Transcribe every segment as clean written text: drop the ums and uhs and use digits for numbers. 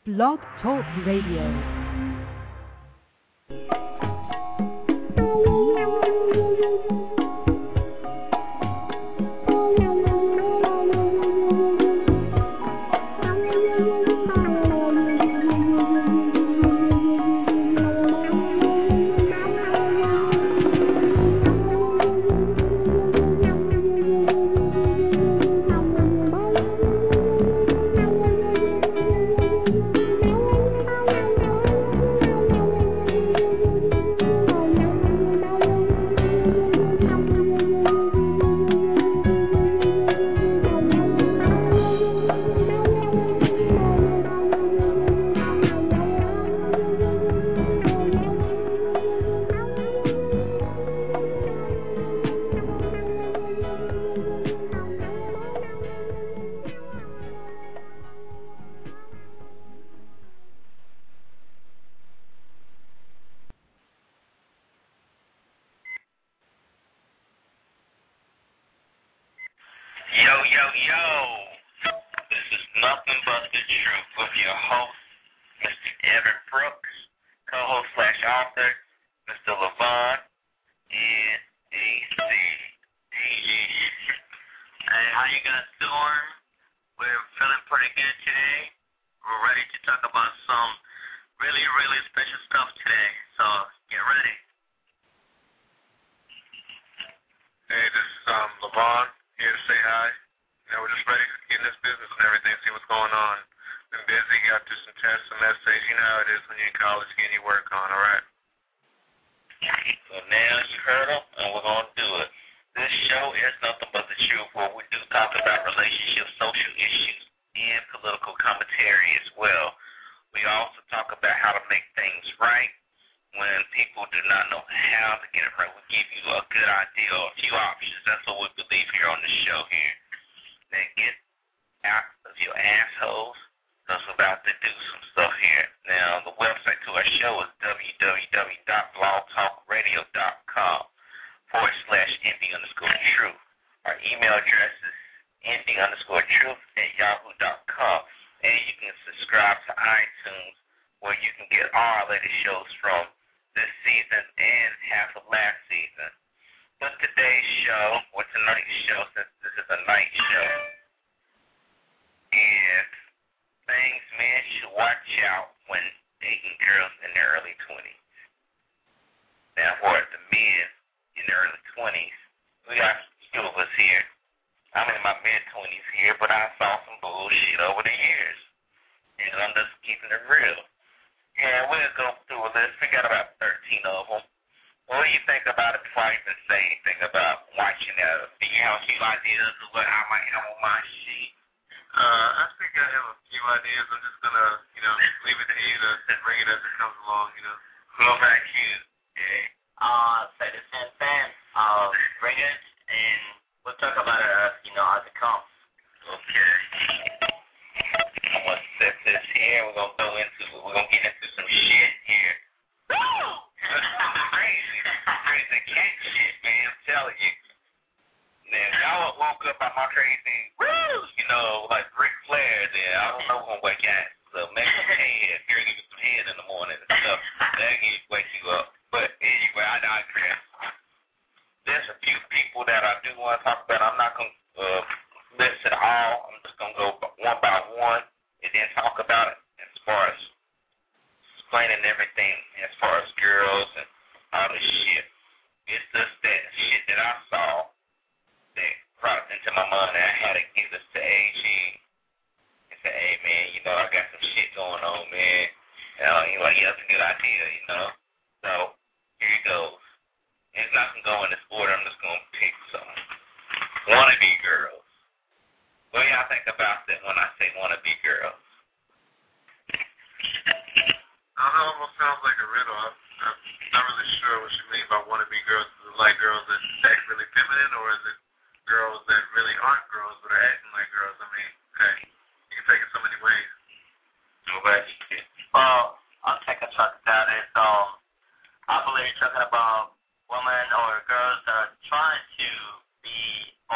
Blog Talk Radio.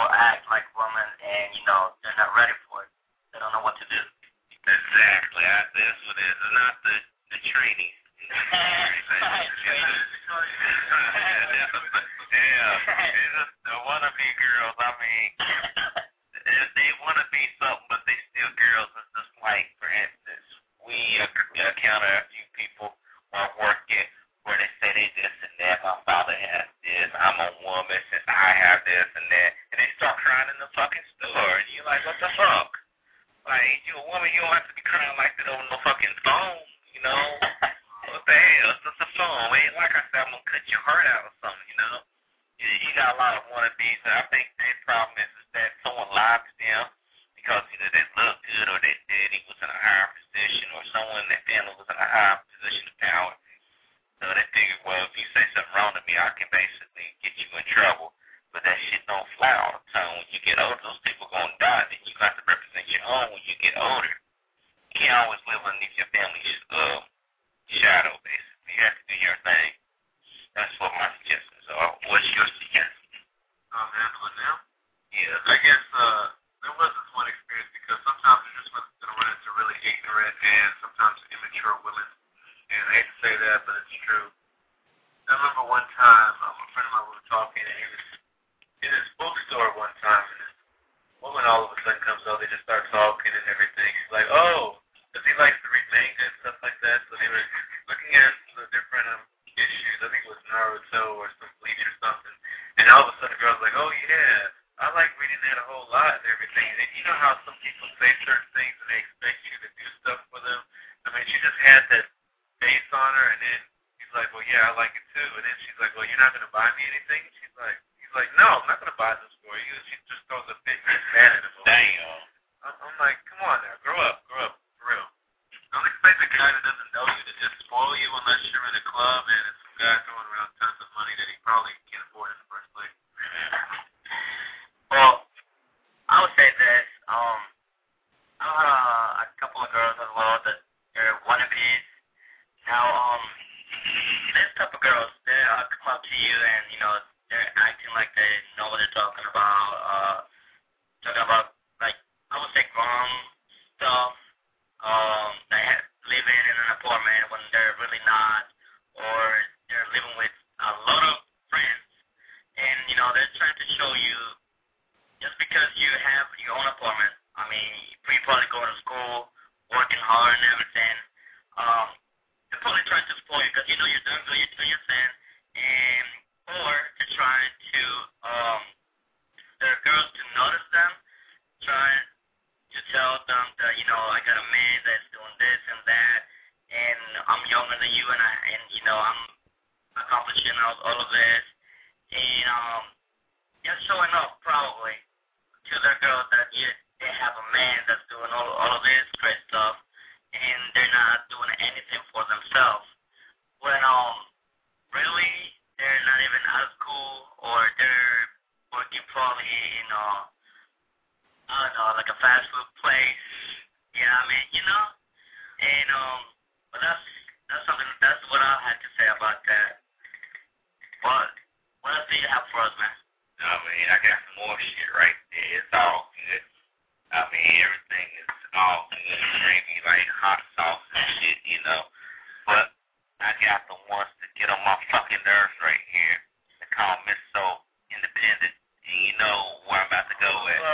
Exactly. this with this. It's not the training. The wannabe girls, I mean, they want to be something, but they still girls. It's just like, for instance, we encounter a few people while working where they say they this and that. My father has this. I'm a woman since I have this and that. And they start crying in the fucking store. And you're like, what the fuck? Like, you a woman, you don't have to be crying like that over no fucking phone, you know? What the hell? It's just a phone. Ain't like I said, I'm going to cut your heart out or something, you know? You got a lot of wannabes. And I think their problem is that someone lied to them because either they look good or their daddy was in a higher position or someone in their family was in a higher position of power. So they figured, well, if you say something wrong to me, I can basically get you in trouble. But that shit don't fly all the time. When you get older, those people going to die. Then you got to represent your own when you get older. You can't always live underneath your family's shadow, basically. You have to do your thing. That's what my suggestions are. What's your suggestion? Handle it now? Yeah. I guess there was this one experience because sometimes you're just going to run into really ignorant and sometimes immature women. And I hate to say that, but it's true. I remember one time, a friend of mine, we were talking, and he was in his bookstore one time, and this woman all of a sudden comes out, they just start talking and everything. She's like, oh, because he likes to read manga and stuff like that, so they were looking at the different issues. I think it was Naruto or some Bleach or something, and all of a sudden the girl's like, oh yeah, I like reading that a whole lot and everything. And you know how some people say certain things and they expect you to do stuff for them? I mean, she just had that face on her, and then he's like, well, yeah, I like it too. And then she's like, well, you're not going to buy me anything? He's like, no, I'm not going to buy this for you. And she just throws a big mad at him. Damn. I'm like, come on now, grow up, for real. Don't expect a guy that doesn't know you to just spoil you unless you're in a club and it's some guy throwing around tons of money that he probably can't afford in the first place. Well, I would say this. I've had a couple of girls as well that they're wannabes. Now, this type of girls, they come up to you and, you know, they're acting like they know what they're talking about, like, I would say wrong stuff, they living in an apartment when they're really not, or they're living with a lot of friends, and, you know, they're trying to show you, just because you have your own apartment, I mean, you probably going to school, working hard and everything, they're probably trying to spoil you because you know you're doing good, you're doing your thing, and or they're trying to there are girls to notice them, trying to tell them that, you know, I got a man that's doing this and that, and I'm younger than you, and you know, I'm accomplishing all of this, and just showing off probably to their girls that they have a man that's doing all of this great stuff, and they're not doing anything for themselves. When really they're not even out of school, or they're working probably in I don't know, like a fast food place. Yeah, I mean, you know, and but that's something. That's what I had to say about that. But what else do you have for us, man? I mean, I got some more shit right there. It's all good. I mean, everything is all good, gravy, like hot sauce and shit, you know. But I got the ones to get on my fucking nerves right here. They call me so independent. And you know where I'm about to go at.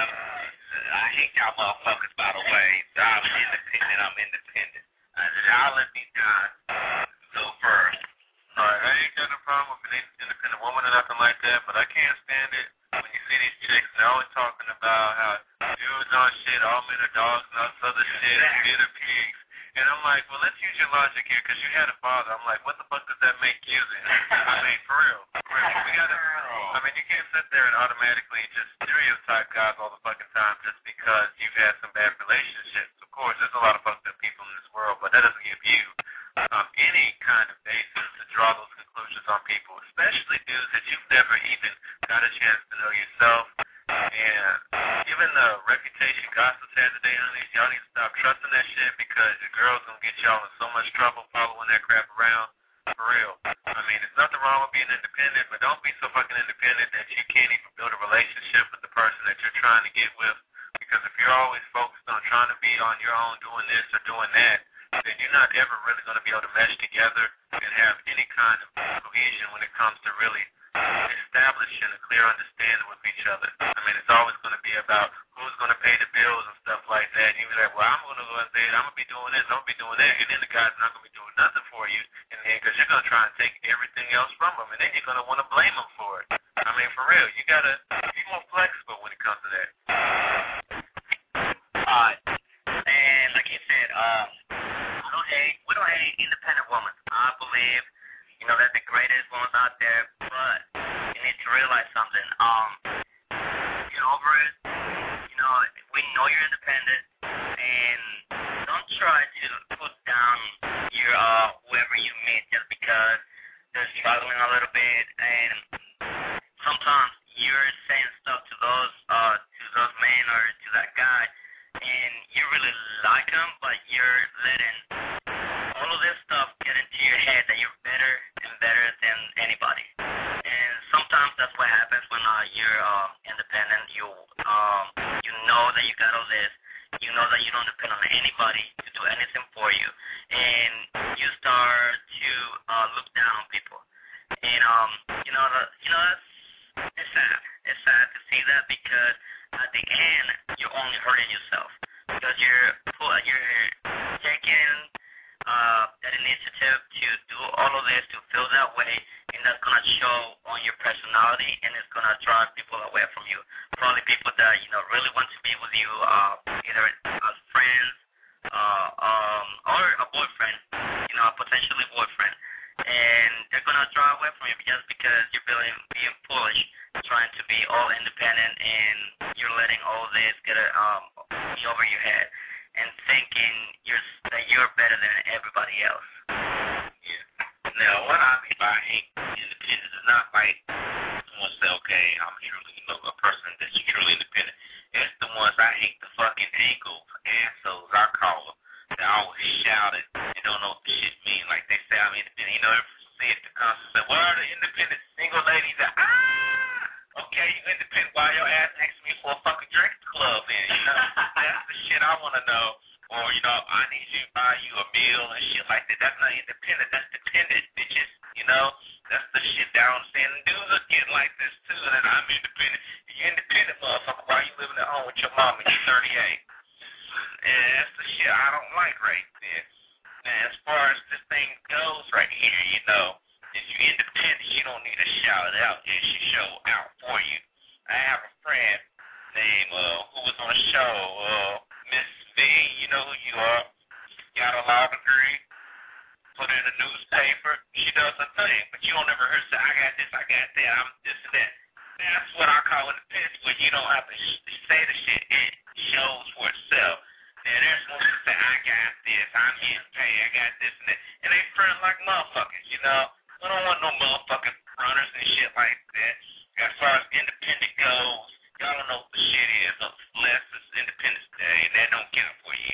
I hate y'all motherfuckers, by the way. I'm independent. I'll let these guys go first. Alright, I ain't got no problem with an independent woman or nothing like that, but I can't stand it when you see these chicks, they're always talking about how dudes on shit, all men are dogs and all this other shit, men are pigs. And I'm like, well, let's use your logic here, because you had a father. I'm like, what the fuck does that make you then? I mean, for real. We gotta, I mean, you can't sit there and automatically just stereotype guys all the fucking time just because you've had some bad relationships. Of course, there's a lot of fucked up people in this world, but that doesn't give you any kind of basis to draw those conclusions on people, especially dudes that you've never even got a chance to know yourself. And given the reputation gossips had today on these, y'all need to stop trusting that shit, because the girls gonna get y'all in so much trouble following that crap around. For real. I mean, there's nothing wrong with being independent, but don't be so fucking independent that you can't even build a relationship with the person that you're trying to get with, Because if you're always focused on trying to be on your own, doing this or doing that, then you're not ever really going to be able to mesh together and have any kind of cohesion when it comes to really establishing a clear understanding with each other. I mean, it's always going to be about who's going to pay the bills and stuff like that. And you're like, well, I'm going to go and say, I'm going to be doing this, I'm going to be doing that, and then the guy's not going to be doing nothing for you, and then because you're going to try and take everything else from him, and then you're going to want to blame him for it. I mean, for real, you got to be more flexible when it comes to that. And like you said, we don't hate independent women. I believe, they're the greatest ones out there, but you need to realize something. Get over it. We know you're independent, and don't try to put down your whoever you meet just because they're struggling a little bit, and sometimes you're saying stuff to those men or to that guy, and you really like them, but you're letting all of this stuff get into your head that you're better and better than anybody. And sometimes that's what happens when you're independent. You know that you got all this. You know that you don't depend on anybody to do anything for you, and you start to look down on people. And it's sad. It's sad to see that because at the end you're only hurting yourself because you're taking that initiative to do all of this to feel that way, and that's gonna show on your personality, and it's gonna drive people away from you. Probably people that really want to be with you, either as friends, or a boyfriend, potentially boyfriend, and they're gonna drive away from you just because you're being foolish, trying to be all independent, and you're letting all this get be over your head, and thinking that you're better than everybody else. Yeah. Now, what I mean by hate independence is not like someone say, okay, I'm truly, a person that's truly independent. It's the ones I hate, the fucking ankles, assholes, I call them. They always shout it and don't know what the shit mean. Like they say I'm independent. See it the concept. Say, what are the independent single ladies that, okay, you independent while your ass asks me for a fucking drink club in, That's the shit I want to know. Or, I need you to buy you a meal and shit like that. That's not independent. That's dependent, bitches. That's the shit that I'm saying. Dudes are getting like this, too, that I'm independent. You're independent, motherfucker. Why you living at home with your mom and you're 38? And that's the shit I don't like right there. Now, as far as this thing goes right here, if you're independent, you don't need to shout it out. It should show out for you. I have a friend named, who was on the show, Miss V, you know who you are. Got a law degree, put it in the newspaper. She does her thing, but you don't ever hear her say, I got this, I got that, I'm this and that. That's what I call independence, where you don't have to say the shit. It shows for itself. Now, there's one that say, I got this, I'm here to pay, I got this and that. And they front like motherfuckers, We don't want no motherfucking runners and shit like that. As far as independent goes, y'all don't know what the shit is unless it's Independence Day, and that don't count for you.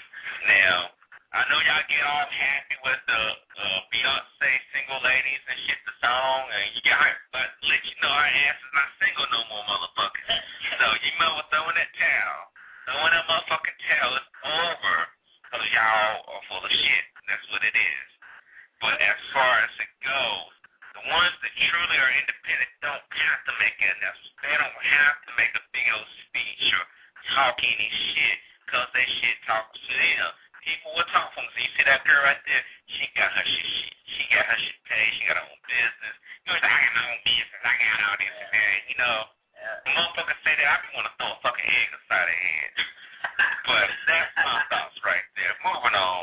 Now, I know y'all get all happy with the Beyonce Single Ladies and shit, the song, and you got but let you know our ass is not single no more, motherfucker. So you know what's throwing that towel. Throwing that motherfucking towel is over, because y'all are full of shit. That's what it is. But as far as it goes, the ones that truly are independent don't have to make an announcement. They don't have to make a big old speech or talk any shit, because they shit talks to them. People will talk from them. So you see that girl right there? She got her shit. She got her shit paid. She got her own business. You was like, I got my own business. I got all this and that, The motherfuckers say that, I be want to throw a fucking egg inside their head. But that's my thoughts right there. Moving on.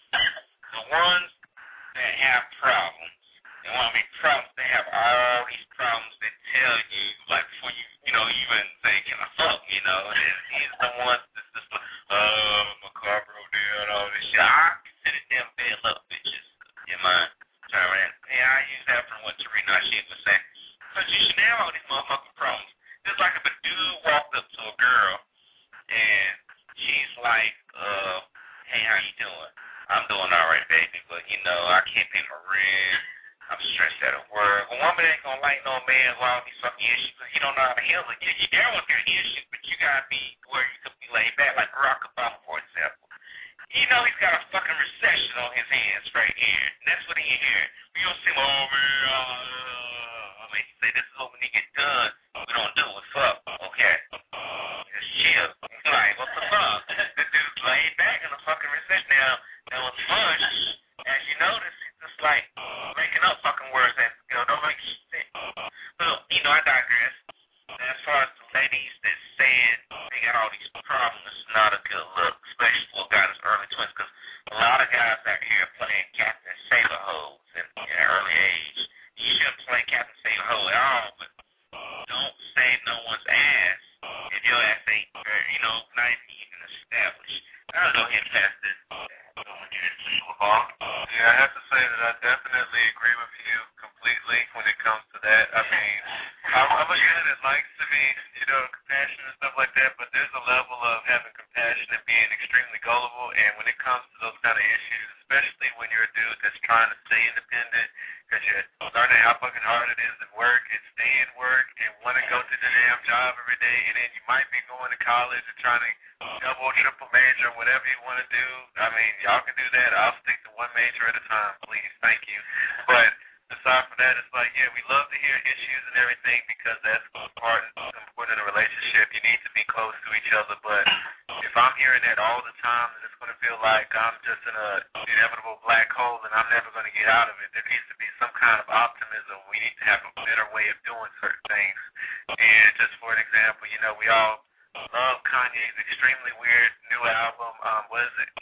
The ones that have problems, and when I mean problems, they have all these problems that tell you, like before you, even say, can I fuck, and these are the ones that's just like, my car broke down, all this shit. I consider them bad luck bitches in my term. And I use that from what Tarina shit was saying. Because you should have all these motherfucking problems. Just like if a dude walked up to a girl, and she's like, hey, how you doing? I'm doing all right, baby, but, I can't pay my rent. I'm stressed at work. A woman ain't gonna like no man while he's fucking issues because you don't know how to handle it. You damn well got issues, but you gotta be where you can be laid back, like Barack Obama, for example. You know he's got a fucking recession on his hands right here. And that's what he hear. We don't see him over I mean, he say this is what when he get done. We don't do it. Fuck. Okay. Just chill. Like, what the fuck? This dude's laid back in a fucking recession. Now with Bush, as you notice, he's just like making up fucking words that don't make sense. Well, I digress. As far as the ladies that said they got all these problems, it's not a good look, especially for a guy in his early 20s, because a lot of guys out here playing Captain Sailor Hoes in an early age. You shouldn't play Captain Sailor Hoe at all, but don't save no one's ass if your ass ain't, not even established. I'll go ahead and pass this. Yeah, I have to say that I definitely agree with you completely when it comes to that. I mean, I'm a guy that likes to be, compassionate and stuff like that, but there's a level of having compassion and being extremely gullible, and when it comes to those kind of issues, especially when you're a dude that's trying to stay independent, because you're learning how fucking hard it is at work and stay in work and want to go to the damn job every day, and then you might be going to college and trying to double, triple major, whatever you want to do. I mean, y'all can do that. I'll stick to one major at a time, please. Thank you. But aside from that, it's like, yeah, we love to hear issues and everything because that's part and important in a relationship. You need to be close to each other. But if I'm hearing that all the time, then it's going to feel like I'm just in an inevitable black hole and I'm never going to get out of it. There needs to be some kind of optimism. We need to have a better way of doing certain things. And just for an example, we all love Kanye's extremely weird new album. What is it?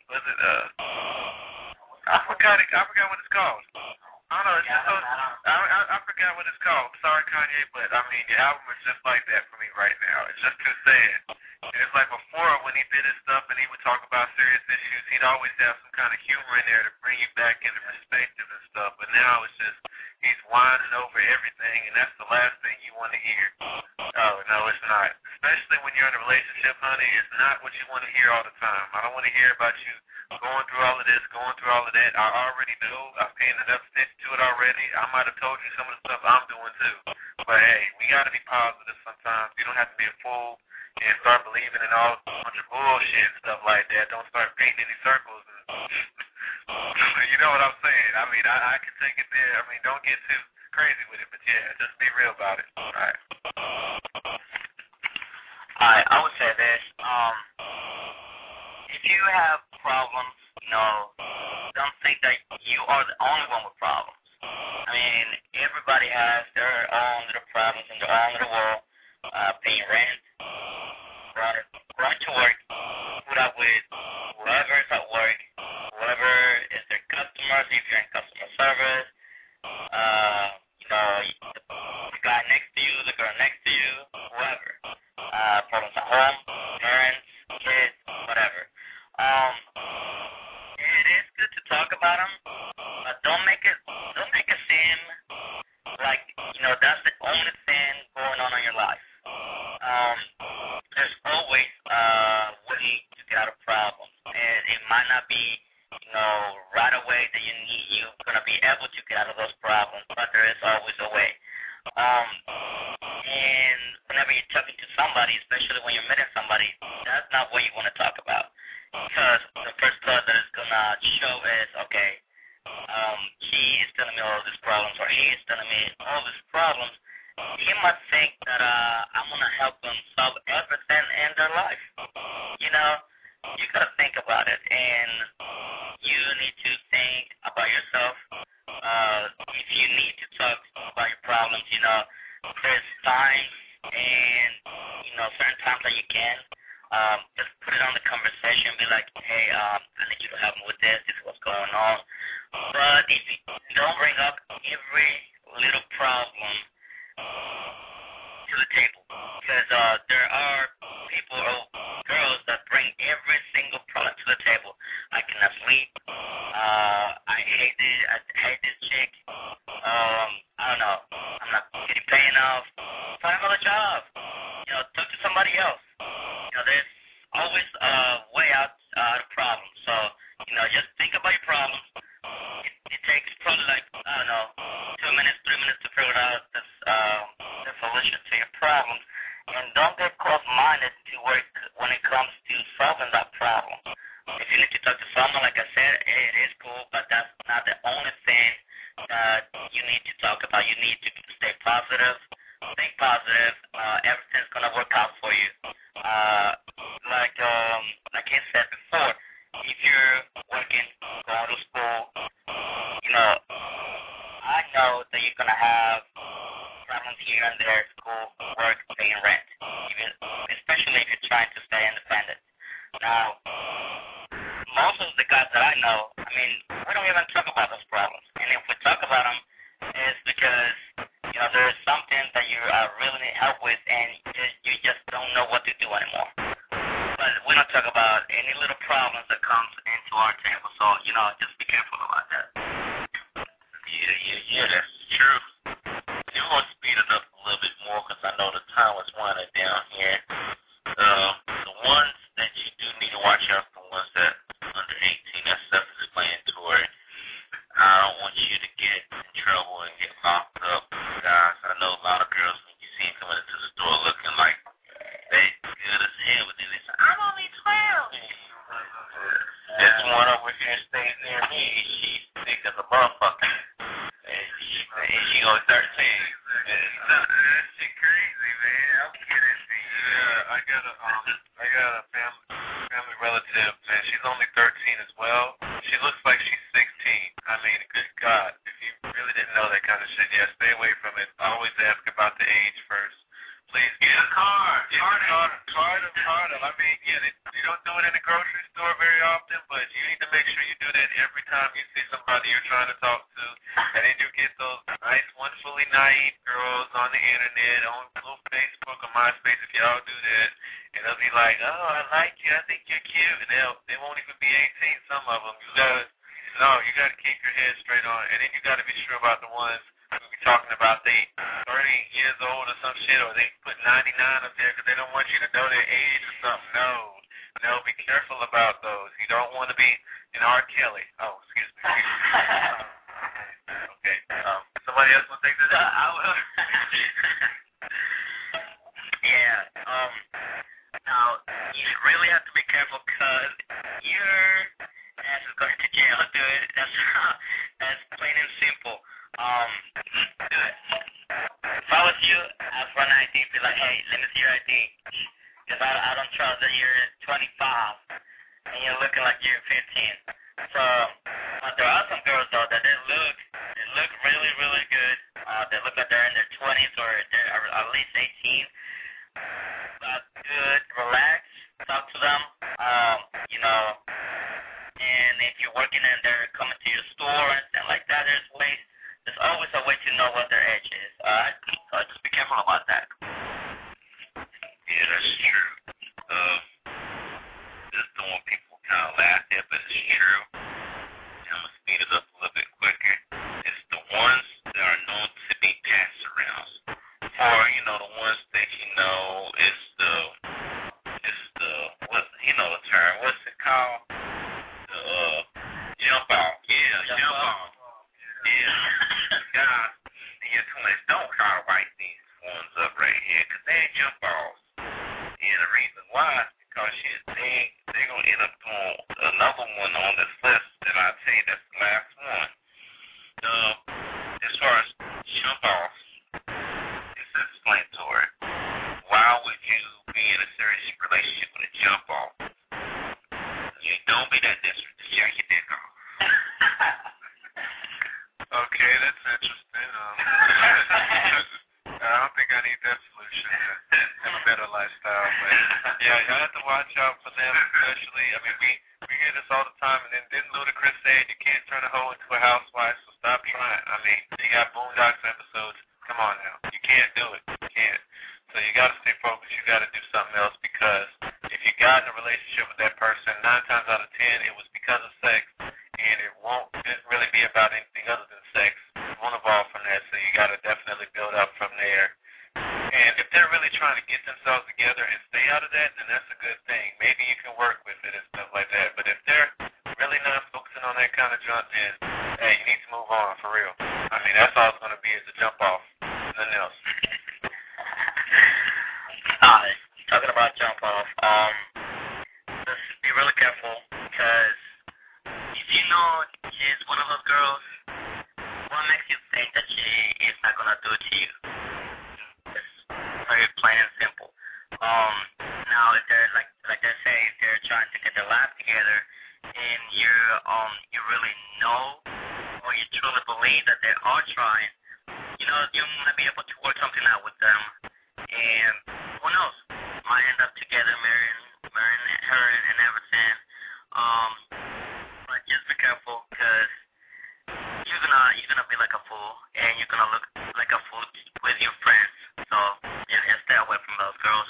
I forgot what it's called. I don't know. It's just I forgot what it's called. Sorry, Kanye, but I mean, your album is just like that for me right now. It's just too sad. And it's like before, when he did his stuff and he would talk about serious issues, he'd always have some kind of humor in there to bring you back into perspective and stuff. But now it's just he's whining over everything, and that's the last thing you want to hear. Oh, no, it's not. Especially when you're in a relationship, honey, it's not what you want to hear all the time. I don't want to hear about you going through all of this, going through all of that. I already know. I've paid enough attention to it already. I might have told you some of the stuff I'm doing too. But hey, we got to be positive sometimes. You don't have to be a fool and start believing in all a bunch of bullshit and stuff like that. Don't start painting any circles. You know what I'm saying? I mean, I can take it there. I mean, don't get too crazy with it. But yeah, just be real about it. All right. I would say this. If you have problems, don't think that you are the only one with problems. I mean, everybody has their own little problems in their own little world. Paying rent, running to work, put up with whoever is at work, whoever is their customers, if you're in customer service, the guy next to you, the girl next to you, whoever. Problems at home, parents, kids, whatever. It is good to talk about them, but don't make it seem like that's the only thing going on in your life. There's always a way to get out of problems, and it might not be right away that you're gonna be able to get out of those problems, but there is always a way. And whenever you're talking to somebody, especially when you're meeting somebody, that's not what you want to talk about. Because the first thought that is going to show is, okay, she is telling me all these problems, or he is telling me all these problems. He might think that I'm going to help them solve everything in their life. You got to think about it, and you need to think about yourself. If you need to talk about your problems, there's times and, certain times that you can. Just put it on the conversation, be like, hey, I need you to help me with this, this is what's going on. But if you don't bring up every little problem to the table, because there are people or girls that bring every single problem to the table. I cannot sleep. I hate this chick. I don't know. I'm not getting paid enough. Find another job. Talk to somebody else. There's always a way out of problems. So, just think about your problems. It takes probably 2 minutes, 3 minutes to figure out the solution to your problems. And don't get close-minded to work when it comes to solving that problem. If you need to talk to someone, like I said, it is cool, but that's not the only thing that you need to talk about. You need to stay positive, think positive. Everything's going to work out for you. Like I said before, if you're working, going to school, I know that you're going to have problems here and there, school, work, paying rent, especially if you're trying to stay independent. Now, most of the guys that I know, we don't even talk about those problems. And if we talk about them, it's because, there's something that you really need help with and you just don't know what to do anymore. But we don't talk about any little problems that comes into our table. So, just be careful about that. Yeah, that's true. You want to speed it up a little bit more because I know the time is winding down here. The ones that you do need to watch out for, the ones that under 18, that's self-explanatory. I don't want you to get in trouble and get locked up, guys. I know a lot of girls, when you see them coming into the store looking like they good as hell, but then they say, I'm only 12. This one over here stays near me. She's thick as a motherfucker. And she only 13. That shit crazy, man. I'm kidding. Yeah, I got a family relative, man. She's only 13 as well. She looks like she's 16. Good God, if you really didn't know that kind of shit, yeah, stay away from it. Always ask about the age first. Please get a card. Card them. You don't do it in the grocery store very often, but you need to make sure you do that every time you see somebody you're trying to talk to. And then you get those nice, wonderfully naive girls on the internet, on little Facebook or MySpace, if y'all do that. And they'll be like, oh, I like you, I think you're cute. And they won't even be 18, some of them. You got to keep your head straight on. And then you got to be sure about the ones who be talking about they 30 years old or some shit, or they put 99 up there because they don't want you to know their age or something. No, be careful about those. You don't want to be an R. Kelly. Oh, excuse me. Okay. Somebody else will take this? I will. Yeah. Now, you really have to be careful because your ass is going to jail, dude. That's plain and simple. If I was you, I'd run ID, be like, hey, let me see your ID. Because I don't trust that you're 25 and you're looking like you're 15. So, there are some girls, though, that they look really, really good. They look like they're in their 20s or they're at least 18. But good, relax, talk to them, and if you're working and they're coming to your store and stuff like that, there's always a way to know what their age is. So just be careful about that. Yeah, that's true. Just don't want people kind of laugh at, but it's true. I'm going to speed it up a little bit quicker. It's the ones that are known to be pass-arounds. Or, the ones that it's the the term, what's it called? Jump off. Yeah, jump off. Yeah. Guys, in your 20s, don't try to write these ones up right here, because they ain't jump offs. And the reason why is because they're going to end up doing another one on this list that I tell you that's the last one. As far as jump offs, it's explanatory. Why would you be in a serious relationship with a jump off? You don't be that desperate to jack your dick off. Okay, that's interesting. I don't think I need that solution to have a better lifestyle. But yeah, you have to watch out for them, especially. We hear this all the time. And then didn't Ludacris say you can't turn a hoe into a housewife? So stop trying. You got Boondocks episodes. Come on now, you can't do it. You can't. So you got to stay focused. You got to do something else, because if you got in a relationship with that person, 9 times out of 10, it was because of sex, and it won't really be about anything other than sex. It won't evolve from that, so you got to definitely build up from there. And if they're really trying to get themselves together and stay out of that, then that's a good thing. Maybe you can work with it and stuff like that. But if they're really not focusing on that kind of junk, then hey, you need to move on, for real. I mean, that's all it's going to be is a jump off. Nothing else. Talking about jump off, just be really careful, because if you know she's one of those girls, what makes you think that she is not going to do it to you? It's very plain and simple. Now, if they're, like they say, if they're trying to get their life together, and you really know, or you truly believe that they are trying, you know, you might be able to work something out with them, and who knows, might end up together, marrying her and everything. But just be careful, because you're gonna be like a fool, and you're gonna look like a fool with your friends. So just stay away from those girls.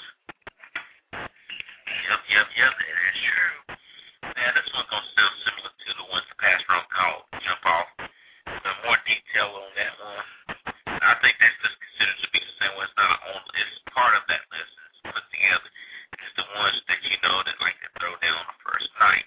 Yep, it is true. Man, this one's going to sound similar to the ones the past round called Jump Off. But more detail on that one. I think that's just considered to be the same one. It's not it's part of that list. It's put together. It's the ones that you know that like to throw down the first night.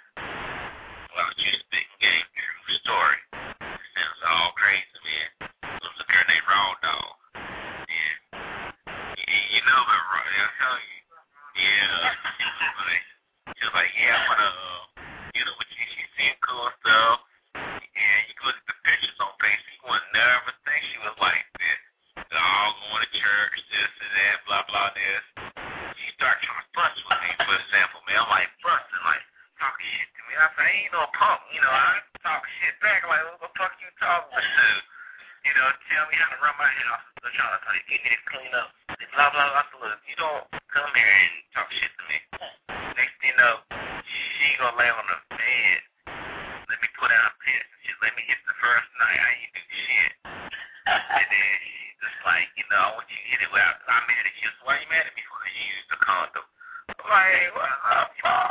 Well, you spitting game, true story. It sounds all crazy, man. There was a girl named Raw Dog. Yeah. You know about Raw, I'll tell you. Yeah. She was like, yeah, I want to, with you. She's seeing cool stuff. And you look at the pictures on Facebook, you wouldn't never think she was like this. They're all going to church, this and that, blah, blah, this. She started trying to fuss with me, for example, man. I'm like, fussing, like, talking shit to me. I said, I ain't no punk, I talk shit back, like, what the fuck you talking to? Tell me how to run my house. So y'all tell you, get this clean up. Blah, blah, blah. So look, you don't come here and talk shit to me. Next thing you know, she gonna lay on the bed. Let me put out a piss. She let me hit the first night. I ain't do shit. And then she's just like, I want you to hit it without. I'm mad at you. So why you mad at me? Because you used the condom. I'm like, what the fuck?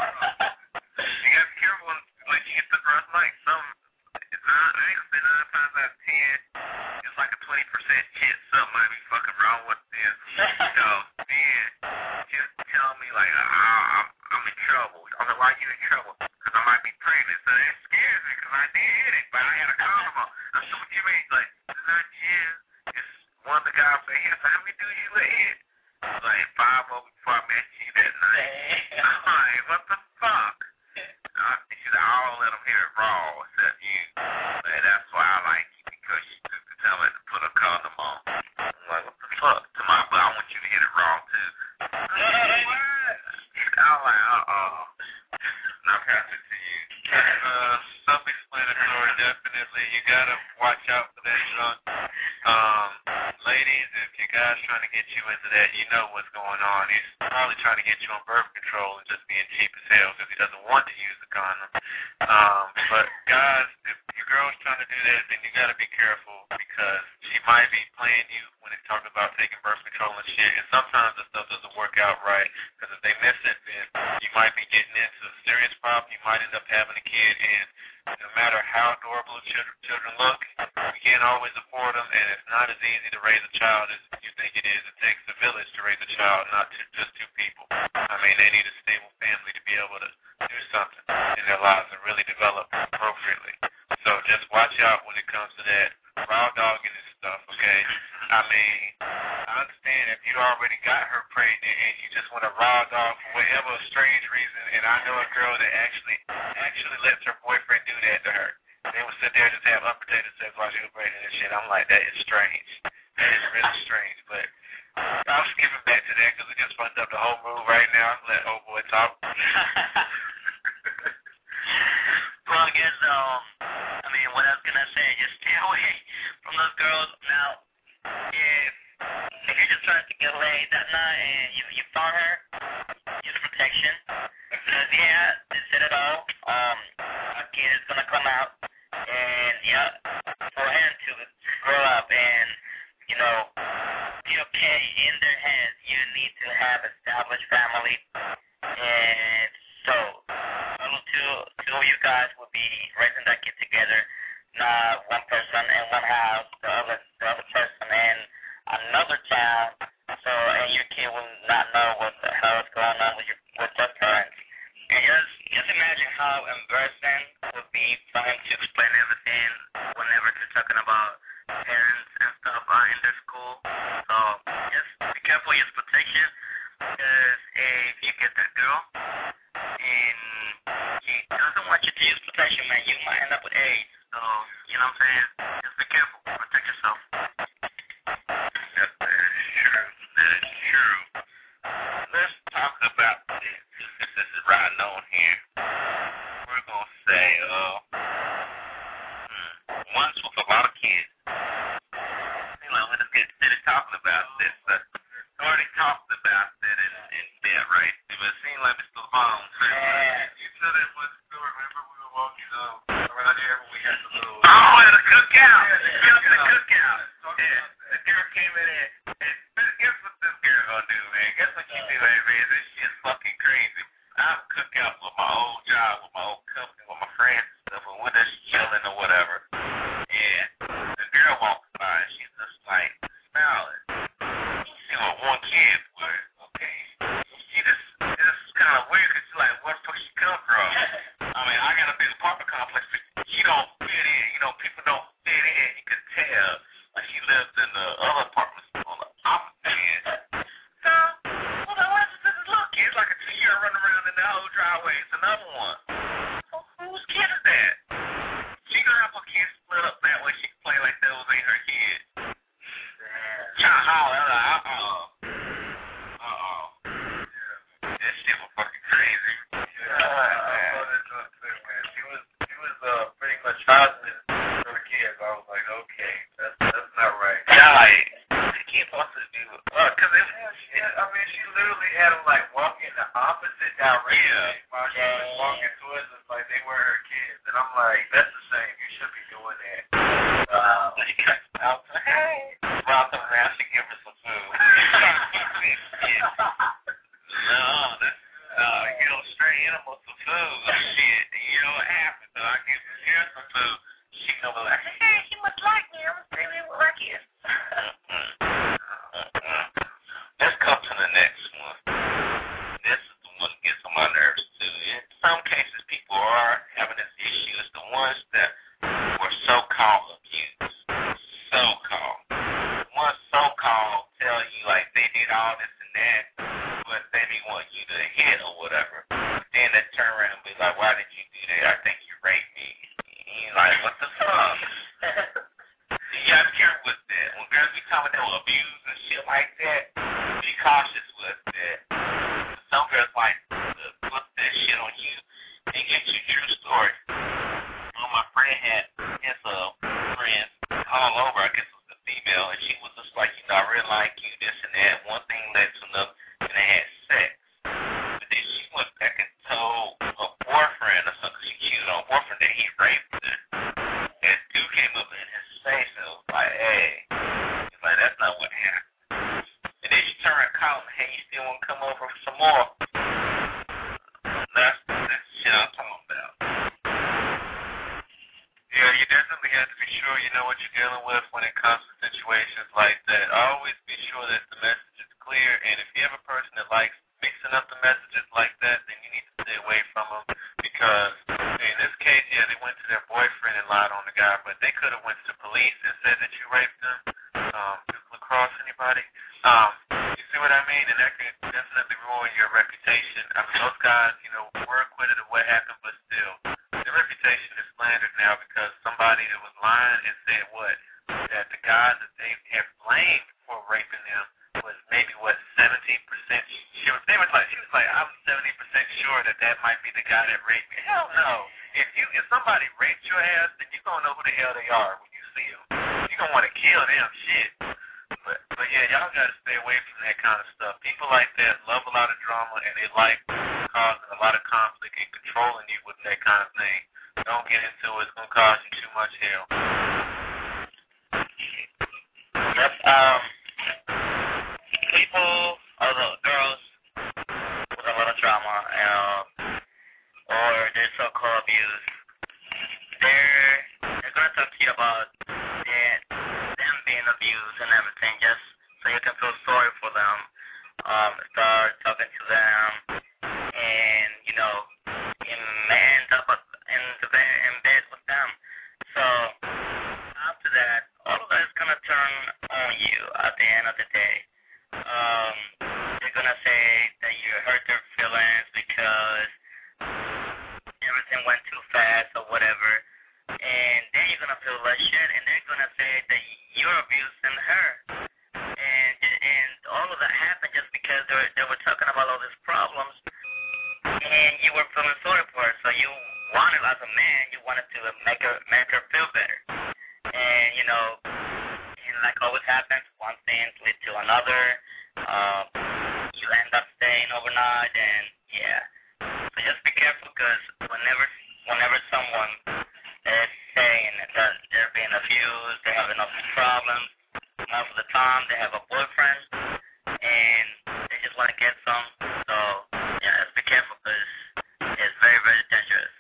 You gotta be careful when she hits the first night. I ain't gonna say 9 times out of 10. It's like a 20% chance something might be fucking wrong with this. So, then, just tell me, like, I'm in trouble. I'm like, why are you in trouble? Because I might be pregnant. So that scares me because I did hit it, but I had a condom on. I said, what you mean? Like, it's not you. It's one of the guys saying, yes, how many dudes you let hit? I was like, 5 of them before I met you that night. I'm like, what the fuck? She said, I don't let them hear it raw except you. And that's why I like you, because she took the time to put a condom on. I'm like, what the fuck? But I want you to hit it raw too. What? I'm like, Now pass it to you. Self-explanatory, definitely. You gotta watch out for that junk. Ladies, if your guy's trying to get you into that, you know what's going on. He's probably trying to get you on birth control and just being cheap as hell because he doesn't want to use the condom. But guys, if your girl's trying to do that, then you gotta be careful because she might be playing you when it's talking about taking birth control and shit. And sometimes the stuff doesn't work out right because if they miss it, then you might be getting into a serious problem. You might end up having a kid, and no matter how adorable children look, you can't always afford them, and it's not as easy to raise a child as you think it is. It takes a village to raise a child, not just 2 people. I mean, they need a stable family to be able to do something in their lives and really develop appropriately. So just watch out when it comes to that raw dogging and stuff, okay? I mean, I understand if you already got her pregnant and you just want to raw dog for whatever strange reason, and I know a girl that actually lets her boyfriend do that to her. They would sit there and just have unprotected sex while she was pregnant and shit. I'm like, that is strange. That is really strange. But I'll skip it back to that because it just fucked up the whole mood right now. Let old boy talk. Well, I guess, what I was going to say, just stay away from those girls. Now, if you're just trying to get laid that night and you found her, use protection. Because, they said it all. A kid is going to come out. And, for him to grow up and, be okay in their hands, you need to have established family. And so, two of you guys will be raising that kid together, not one person in one house, the other person in another town. So, and your kid will not know what the hell is going on with their parents. And just imagine how embarrassing it would be trying to explain everything whenever they're talking about parents and stuff in their school. So just be careful, use protection, because if you get that girl and she doesn't want you to use protection, man, you might end up with AIDS. So, you know what I'm saying? Just be careful, protect yourself. That is true. That is true. Let's talk about this. Since this is riding on here, we're going to say, ones with a lot of kids. You know, we just get started talking about this. I already talked about that in bed, right? But it seemed like Mr. Long. You tell that one story. Remember we were walking around here when we had the little... Oh, at a cookout. Yeah, The cookout. Yeah. The girl came in there, and guess what this girl gonna do, man? Guess what she do every day? This shit's fucking crazy. I cook out with my old job, with my old company, with my friends and stuff, and we're just chilling or whatever. And the girl walks by, and she's just like smiling. She got one kid, but okay. It's kind of weird, because she's like, where the fuck she come from? I mean, I got a big apartment complex, but she don't fit in. You know, people don't fit in. You can tell. Like, she lives in the other apartments on the opposite end. So, well, what is this little kid? It's like a 2-year running around in the whole driveway. It's another one. So, whose kid is that? She gonna have her kids split up that way. She can play like those ain't her kids. Trying to holler. That shit was fucking crazy. Pretty much housing for the kids. I was like, okay, that's not right. Yeah, like, the kid supposed to do it. Because it was, I mean, she literally had them like walking the opposite direction while she was walking towards us like they were her kids. And I'm like, that's the same. You should be doing that. I was like, hey. Brought them around to give her some food. You know, stray animals some food. Shit, you know what happened? So I give her some food. She gonna be like, hey, she must like me. I'm gonna stay with my kids. Let's come to the next one. This is the one that gets on my nerves too. In some cases, people are having this issue. It's the ones that were so-called abused. So-called. One so-called tell you like they did all this and that, but they be want you to hit or whatever. Then they turn around and be like, why did you do that? I think you raped me. And you're like, what the fuck? You gotta be careful with that. When girls be talking about abuse and shit like that, be cautious with that. Some girls like to put that shit on you and get you true story. Well, my friend had his friends all over, I guess it was a female, and she was just like, you know, I really like you, this and that. One thing led to another, and they had sex. But then she went back and told her boyfriend or something, she cheated on her boyfriend that he raped her. And dude came up in his face and was like, hey. He's like, that's not what happened. And then she turned around and called him, hey, you still want to come over for some more? That's the shit I'm talking about. Yeah, you definitely have to be sure you know what you're dealing with when it comes to situations like that. Always be sure that the message is clear, and if you have a person that likes mixing up the messages like that, then you need to stay away from them, because in this case, yeah, they went to their boyfriend and lied on the guy, but they could have went to the police and said that you raped them. Lacrosse, anybody? You see what I mean? And that could definitely ruin your reputation. I mean, those guys, you know, were acquitted of what happened, but still, their reputation is slandered now because somebody that was lying and said what? That the guy that they had blamed for raping them was maybe, 70%? She was like, I'm 70% sure that might be the guy that raped me. Hell no. If somebody raped your ass, then you're going to know who the hell they are when you see them. You're going to want to kill them, shit. But yeah, y'all got to stay away from that kind of stuff. People like that love a lot of drama, and they like causing a lot of conflict and controlling you with that kind of thing. Don't get into it. It's going to cause you too much hell. Yep, people, although girls with a lot of trauma, or their so-called abuse, they're going to talk to you about them being abused and everything, just so you can feel sorry for them. Start talking to them, and, you know, you may end up in bed with them of the day. They're gonna say that you hurt their feelings because everything went too fast or whatever, and then you're gonna feel like shit, and they're gonna say that you're abusing her, and all of that happened just because they were talking about all these problems, and you were feeling sorry for her, so you wanted, as a man, you wanted to make her feel better, and you know, and like always happens, one thing leads to another. You end up staying overnight, and yeah. So just be careful, because whenever someone is saying that they're being abused, they're having all these problems, most of the time they have a boyfriend, and they just want to get some. So yeah, just be careful, because it's very, very dangerous.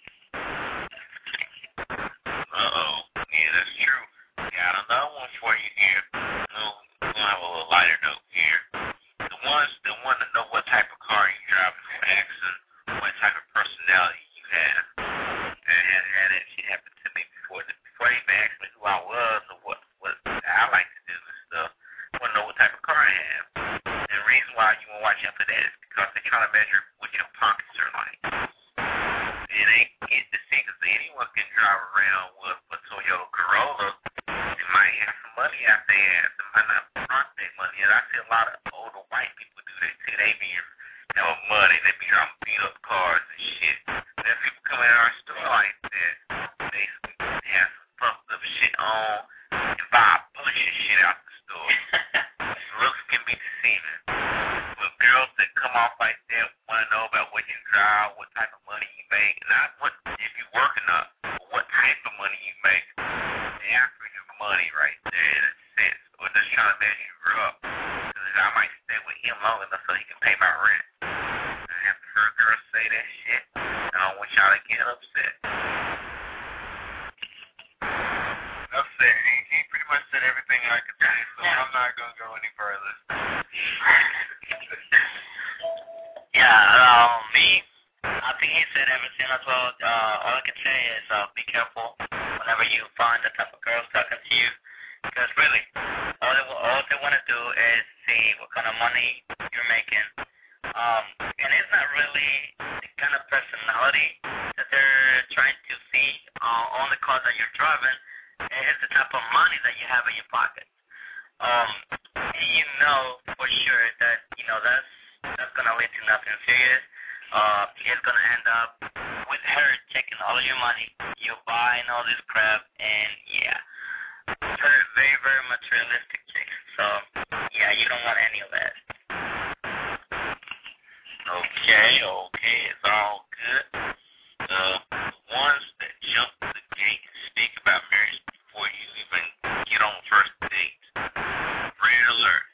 Yeah, that's true. Got another one for you here. We'll have a little lighter note here. The ones that want to know what type of car you drive before asking what type of personality you have. And it happened to me before they even asked me who I was or what I like to do and stuff. I want to know what type of car I have. And the reason why you want to watch out for that is because they're trying to measure what your pockets are like. And they get to see, because anyone can drive around with a Toyota Corolla. They might have some money out there. They might not front their money. And I see a lot of older white people do that too. They be have money. They be driving beat up cars and shit. Then people come in our store like that. Basically, they have some fucked up shit on and buy a bunch of shit out the store. Looks can be deceiving. But girls that come off like that want to know about what you drive, what type of money you make, not what if you're working up, but what type of money you make. They ask for your money right there in a sense, or just trying to measure you up. Because I might stay with him long enough so he can pay my rent. I have heard girls say that shit. I don't want y'all to get upset. Enough said. He pretty much said everything I could say, so I'm not going to go any further. Yeah, me, I think he said everything as well. All I can say is be careful whenever you find the type of girls talking to you, because really, all they want to do is see what kind of money you're making. And it's not really the kind of personality that they're trying to see on the car that you're driving. It's the type of money that you have in your pocket. You know for sure that, that's going to lead to nothing serious. It's going to end up with her taking all of your money, you buying all this crap, and yeah, very, very, very materialistic chicks. So yeah, you don't want any of that. Okay, it's all good. The ones that jump the gate and speak about marriage before you even get on first date. Red alert.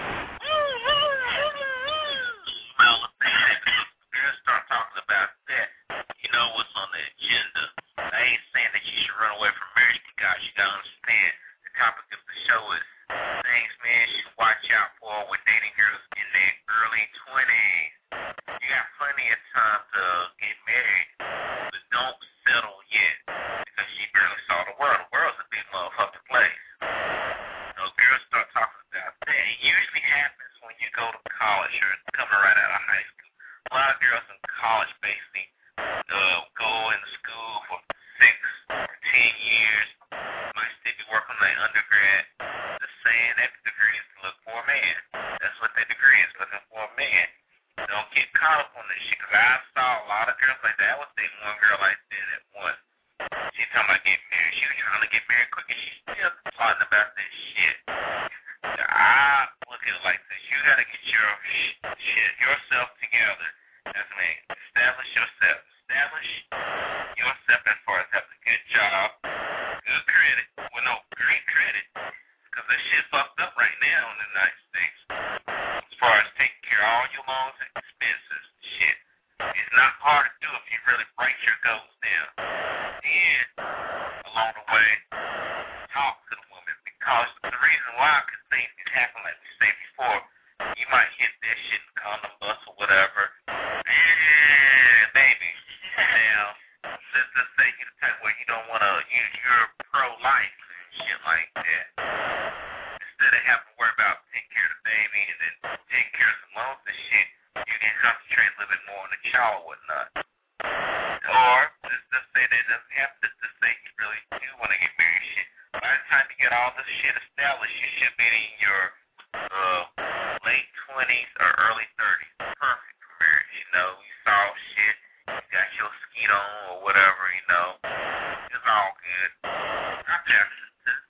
Smell the thing. Girls start talking about that. You know what's on the agenda. I ain't saying that you should run away from marriage, because you gotta understand the topic of the show is things men should watch out for when dating girls in their early 20s. You got plenty of time to get married, but don't settle yet, because she barely saw the world. The world's a big motherfucking place. So girls start talking about that. It usually happens when you go to college or coming right out of high school. A lot of girls in college basically go into school for 6 or 10 years, might still be working on their undergrad. Just saying that degree is to look for a man. That's what that degree is, looking for a man. Don't get caught up on this shit, because I saw a lot of girls like that. I was dating one girl like that at once. She talking about getting married. She was trying to get married quick, and she's still plotting about this shit. I look at it like this. You got to get yourself together. That's me. Establish yourself. Establish yourself as far as having a good job, good credit. Well, no, great credit. Because that shit fucked up right now in the United States. As far as taking care of all your loans and expenses, shit. It's not hard to do if you really break your goals down. And along the way, talk to the woman, because the reason why, because things can happen like we said before. You might hit that shit in the condom bus or whatever. And baby, now, let's just say you're the type where you don't want to, you're pro-life and shit like that. It's instead of having to worry about taking care of the baby and then taking care of some loans and shit, you can concentrate a little bit more on the child or whatnot. Or just say that it doesn't happen. Just say you really do want to get married and shit. By the time you get all this shit established, you should be in your late 20s or early 30s. Perfect for marriage, you know. You saw shit, you got your skeet on or whatever, you know. It's all good. I pass it.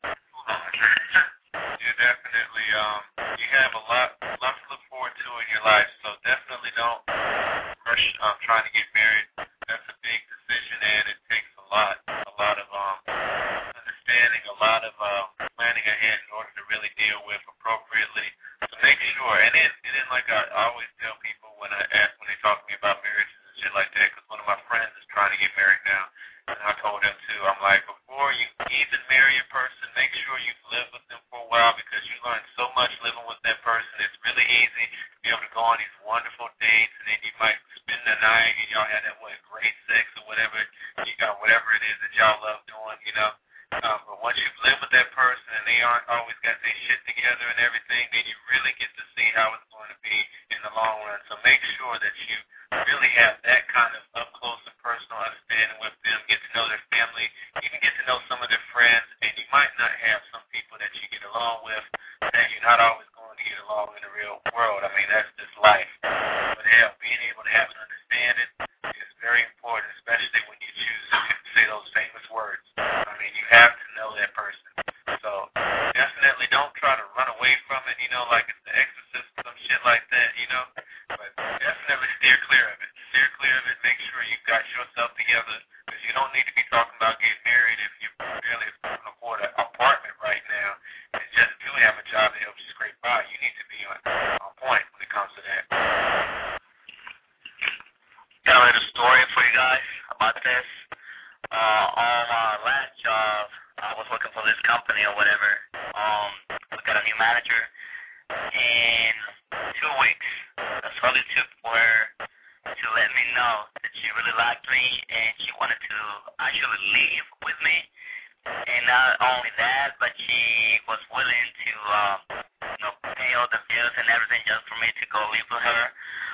Yeah, definitely. You have a lot to look forward to in your life, so definitely don't rush trying to get married. That's a big decision, and it takes a lot of understanding, a lot of planning ahead in order to really deal with appropriately. So make sure, and then like I always tell people when they talk to me about marriages and shit like that, because one of my friends is trying to get married now, and I told him too. I'm like, before you even marry a person, make sure you've lived with them for a while, because you learn so much living with that person. It's really easy to be able to go on these wonderful dates, and then you might spend the night and y'all had that great sex or whatever whatever it is that y'all love doing, you know. But once you've lived with that person and they aren't always got their shit together and everything, then you really get to see how it's going to be in the long run. So make sure that you really have that kind of up close and personal understanding with them. Get to know their family, even get to know some of their friends, and you might not have some people that you get along with that you're not always going to get along in the real world. I mean, that's just life. But hell, being able to have an understanding is very important, especially when you choose to say those famous words. I mean, you have to know that person. So definitely don't try to run away from it, you know, like it's The Exorcist or some shit like that, you know. But definitely steer clear of it. Steer clear of it. Make sure you've got yourself together, because you don't need to be talking about getting married if you barely can afford an apartment right now and just do have a job that helps you scrape by. You need to be on point when it comes to that. Got a little story for you guys about this. On my last job, I was working for this company or whatever. We got a new manager. In 2 weeks, that's all it took for her to let me know that she really liked me and she wanted to actually leave with me. And not only that, but she was willing to, pay all the bills and everything just for me to go live with her.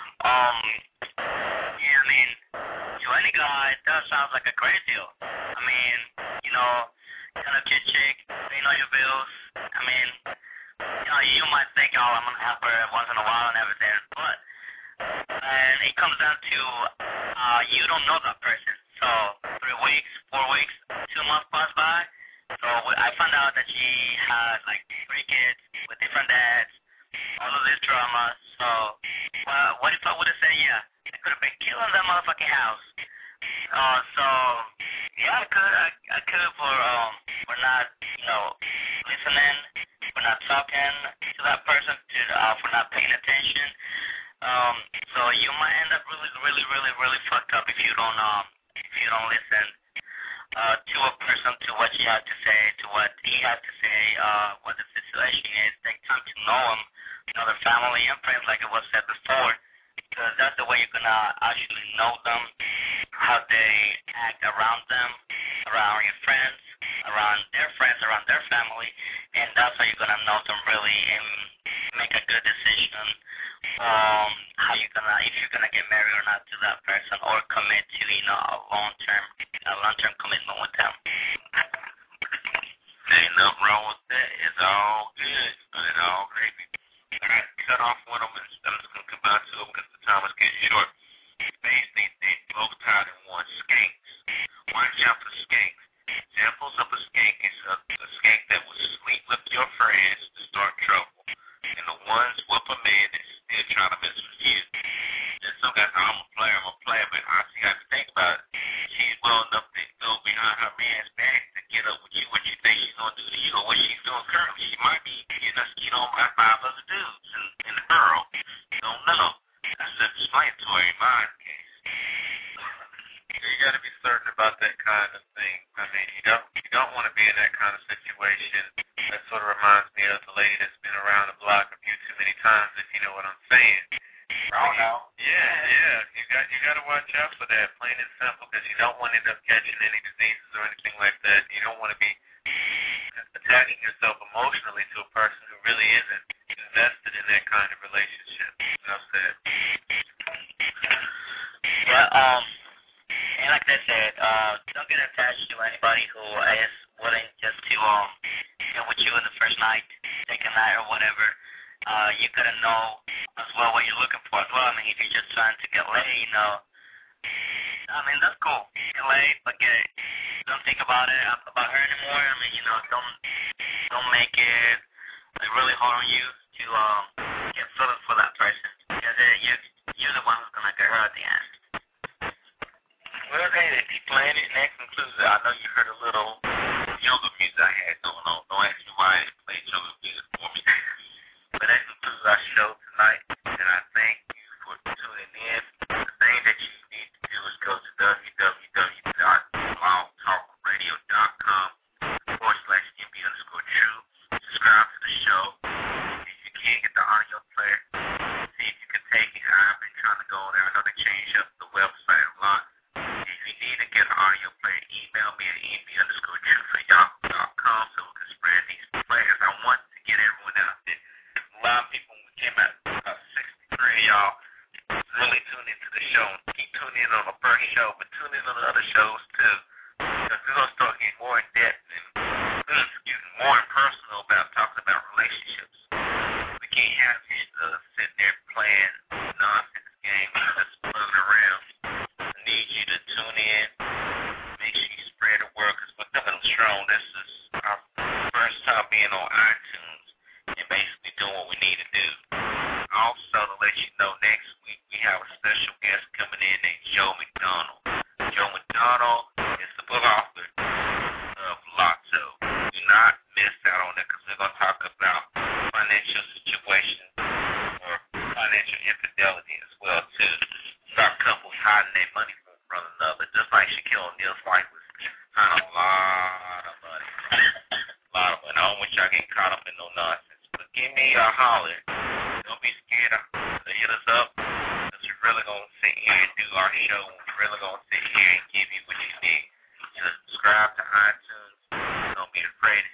Yeah, I mean, to any guy, that sounds like a great deal. I mean, kind of cute chick, paying all your bills. I mean, you might think, oh, I'm going to help her once in a while and everything, but and it comes down to you don't know that person. So 3 weeks, 4 weeks, 2 months pass by. So I found out that she had like 3 kids with different dads, all of this drama. So what if I would have said, yeah, I could have been killing that motherfucking house. So yeah, I could for not listening, for not talking to that person, for not paying attention. So you might end up really fucked up if you don't listen to a person, to what she had to say, to what he had to say, what the situation is. Take time to know them, their family and friends, like it was said before, because that's the way you're gonna actually know them, how they act around them, around your friends, around their family, and that's how you're gonna know them really and make a good decision how you're gonna, if you're gonna get married or not to that person, or commit to a long-term commitment with them. Ain't nothing wrong with that. It's all good. It's all gravy. I got to cut off one of them. I'm just gonna come back to them because the time is getting short. They both tied in one. Skanks. Watch out for skanks. Examples of a skank is a skank that will sleep with your friends to start trouble, and the ones with a man that's still trying to mess with you. And some guys, I'm a player, but I see how to think about it. She's well enough to go behind her man's back to get up with you. What you think she's gonna do to you, or what she's doing currently? She might be getting us skeet on by 5 other dudes and the girl. You don't know. That's self-explanatory in my case. You got to be certain about that kind of thing. I mean, you don't want to be in that kind of situation. That sort of reminds me of the lady that's been around the block a few too many times, if you know what I'm saying. Oh no. Yeah. You got to watch out for that, plain and simple, because you don't want to end up catching any diseases or anything like that. You don't want to be attaching yourself emotionally to a person who really isn't invested in that kind of relationship. Enough said. Yeah, and like I said, don't get attached to anybody who is willing just to get with you in the first night, second night, or whatever. You gotta know as well what you're looking for as well. I mean, if you're just trying to get laid, you know, I mean, that's cool. Get laid, but don't think about her anymore. I mean, you know, don't make it like really hard on you to get feelings for that person, because you're the one who's gonna get her at the end. Well, hey, if you playing it, and that concludes it. I know you heard a little yoga music I had going on. Don't ask me why I played yoga music for me. But that concludes our show tonight, and I thank you for tuning in. The thing that you need to do is go to www.blogtalkradio.com/MB_True. Subscribe to the show. If you can't get the audio player, see if you can take it. I've been trying to go on there. I know they changed up the website a lot. If you need to get an audio player, email me at mb_truth@yahoo.com so we can spread these players. I want to get everyone out there. A lot of people, when we came out, about 63 of y'all really tune into the show. Keep tuning in on the first show, but tune in on the other shows too. Because we're going to start getting more in depth and getting more impersonal about talking about relationships. We can't have you sitting there playing nonsense games and just fooling around. I need you to tune in. Make sure you spread the word, because we're coming strong. This is our first time being on iTunes and basically doing what we need to do. Also, to let you know, next week we have a special guest coming in named Joe McDonald. Joe McDonald is the book author of Lotto. Do not miss out on it, because we're going to talk about financial situation or financial infidelity as well, too. Start couples hiding their money from one another, just like Shaquille O'Neal's wife was hiding a lot of money. I don't want y'all getting caught up in no nonsense. But give me a holler. Don't be scared to hit us up, because we're really going to sit here and do our show. We're really going to sit here and give you what you need. Subscribe to iTunes. Don't be afraid to